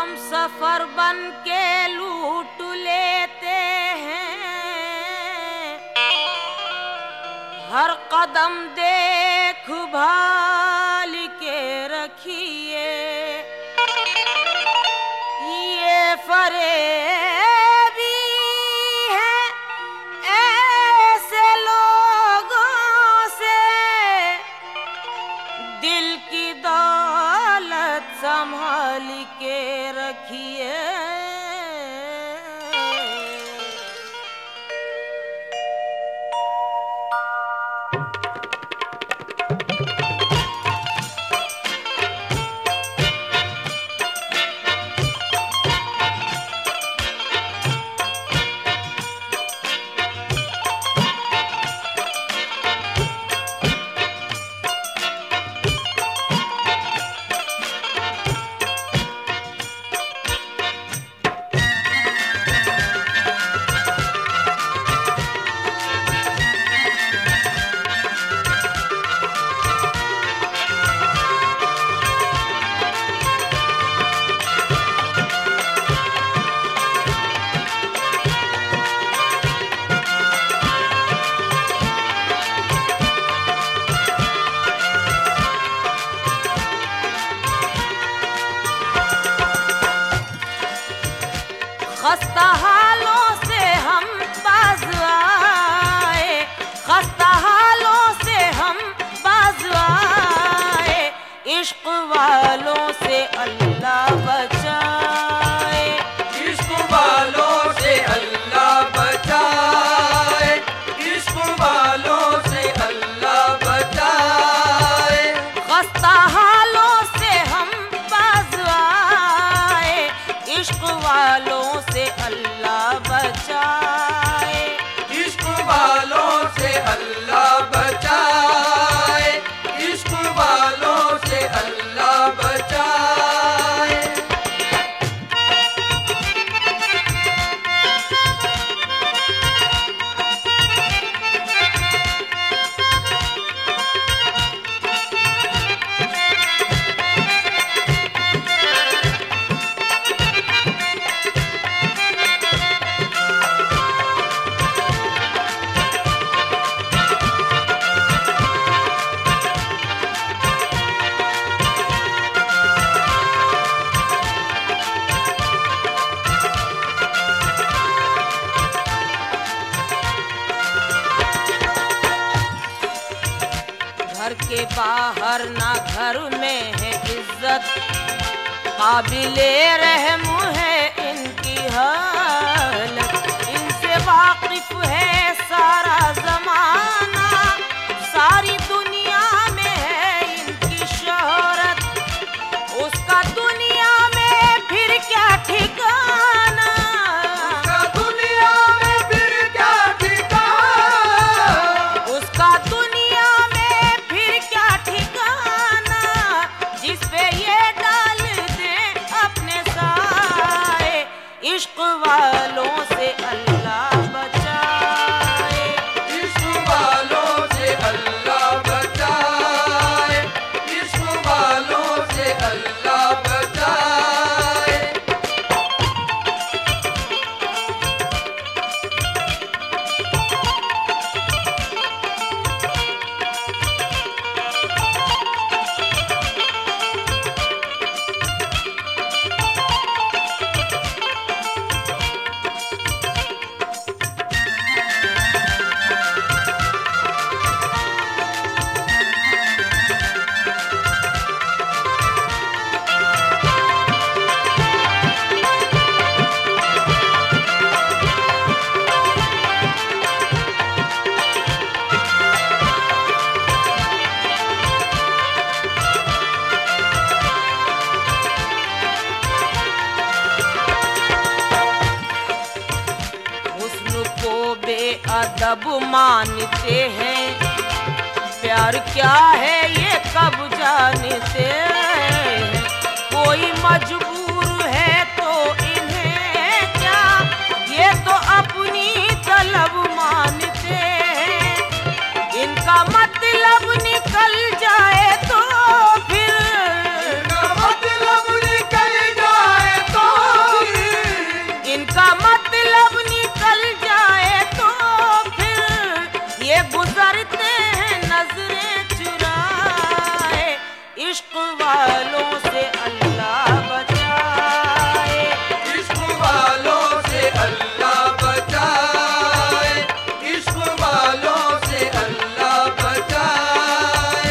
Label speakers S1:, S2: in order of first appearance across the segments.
S1: हम सफर बन के लूट लेते हैं, हर कदम देख भाल के रखिए, ये फरेबी है ऐसे लोगों से, दिल की दौलत संभाल के रखिए। खस्ता हालों से हम बाज आए, खस्ता हालों से हम बाज आए, इश्क वालों से अल्लाह बचाए,
S2: इश्क वालों से अल्लाह बचाए, इश्क वालों से अल्लाह बचाए।
S1: खस्ता हालों से हम बाज आए, इश्क वालों से अल्लाह बचाए,
S2: इश्क वालों से अल्लाह बचाए, इश्क वालों से अल्लाह बचाए।
S1: घर के बाहर ना घर में है इज्जत, काबिले रहम है इनकी हालत, इनसे वाकिफ है सारा जमाना, सारी दुनिया में है इनकी शोहरत, उसका दुनिया में फिर क्या ठिकाना,
S2: उसका दुनिया में फिर क्या ठिकाना,
S1: उसका दुनिया में फिर क्या ठिकाना, जिस पे ये डाल दे अपने साए, इश्क वालों से अल्लाह बचाए,
S2: इश्क वालों से अल्लाह बचाए, इश्क वालों से अल्लाह बचाए।
S1: बेअदब मानते हैं, प्यार क्या है ये कब जानते हैं, कोई मजबूर है तो इन्हें क्या, ये तो अपनी तलब मानते हैं, इनका मतलब निकल जाए तो फिर,
S2: इनका मतलब निकल जाए तो
S1: गुजरते हैं नजरें चुराए, इश्क वालों से अल्लाह बचाए।
S2: इश्क वालों से अल्लाह बचाए, इश्क वालों से अल्लाह बचाए।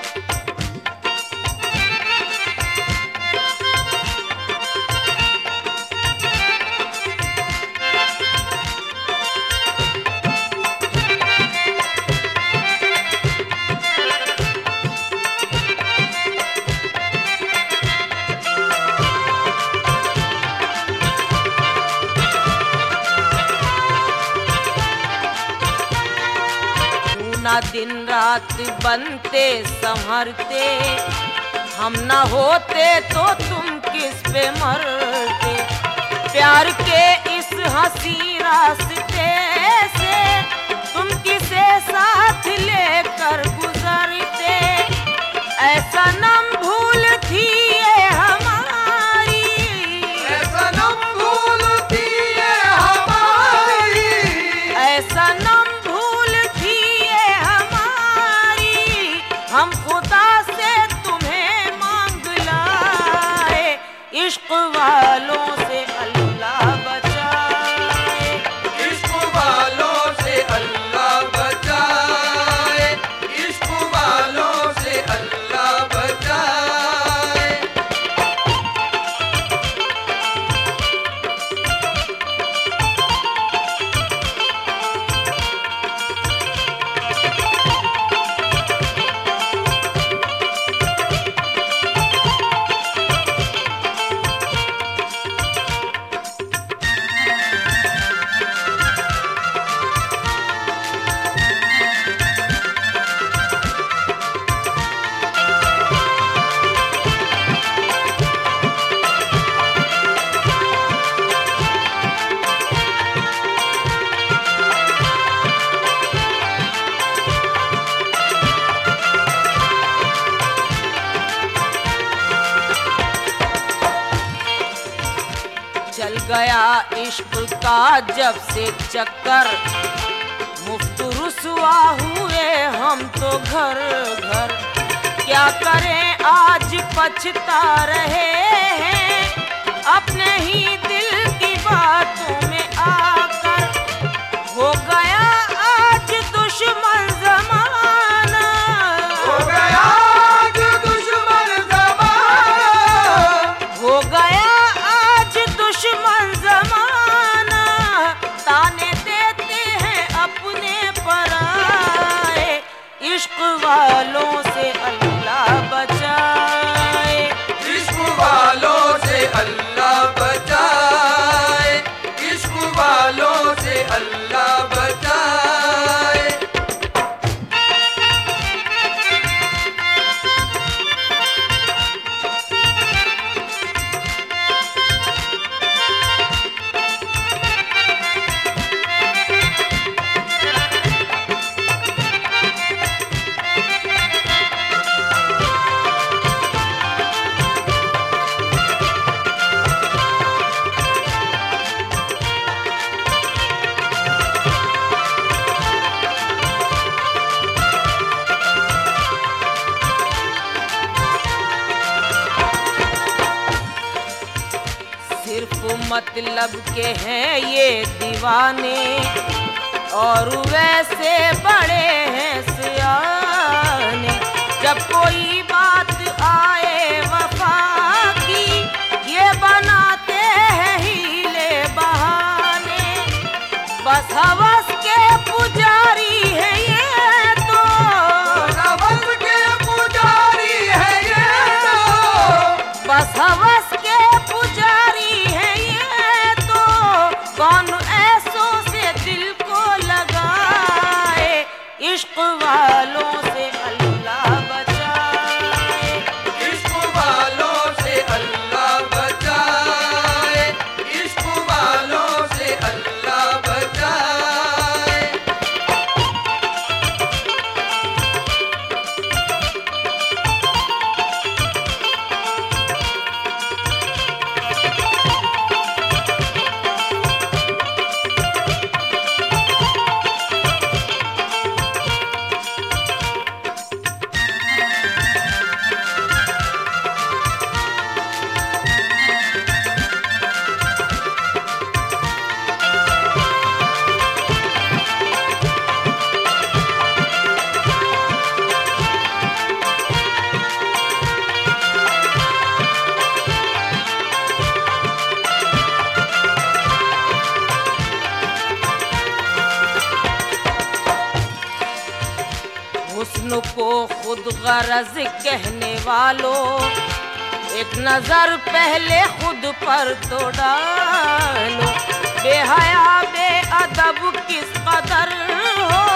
S1: ना दिन रात बनते संभरते, हम ना होते तो तुम किस पे मरते। प्यार के इस हंसी रास्ते से तुम किसे साथ लेकर गुजरते। ऐसा नम भूल थी ये हमारी,
S2: ऐसा नम भूल थी ये हमारी,
S1: ऐसा नम भूल थी ये हमारी। हम खुदा से तुम्हें मांग लाए, इश्क वालों से अल्लाह बचाए।
S2: इश्क वालों से अल्लाह बचाए, इश्क वालों से अल्लाह बचाए।
S1: चल गया इश्क का जब से चक्कर, मुफ्त रुसवा हुए हम तो घर घर। क्या करें आज पछता रहे हैं, अपने ही दिल की बातों में आकर। हो गया आज दुश्मन जमाना,
S2: हो गया आज दुश्मन ज़माना,
S1: हो गया आज दुश्मन जमाना। ताने देते हैं अपने पराए, इश्क वालों से अल्लाह बचाए।
S2: इश्क वालों से अल्लाह बचाए, इश्क वालों से अल्लाह बचाए।
S1: सिर्फ मतलब के हैं ये दीवाने, और वैसे बड़े हैं सियाने। जब कोई बात आए वफा की, ये बनाते हैं हीले बहाने। बस हवस के पुजारी है ये तो,
S2: हवस के पुजारी है ये तो,
S1: बस हवस के पुजारी है ये तो। कौन ऐसों से दिल को लगाए, इश्क वालों से अल्लाह बचाए।
S2: इश्क वालों से अल्लाह बचाए, इश्क वालों से अल्लाह बचाए।
S1: हुस्न को खुद गरज कहने वालों, एक नजर पहले खुद पर तो डालो। बेहया बेअदब किस कदर हो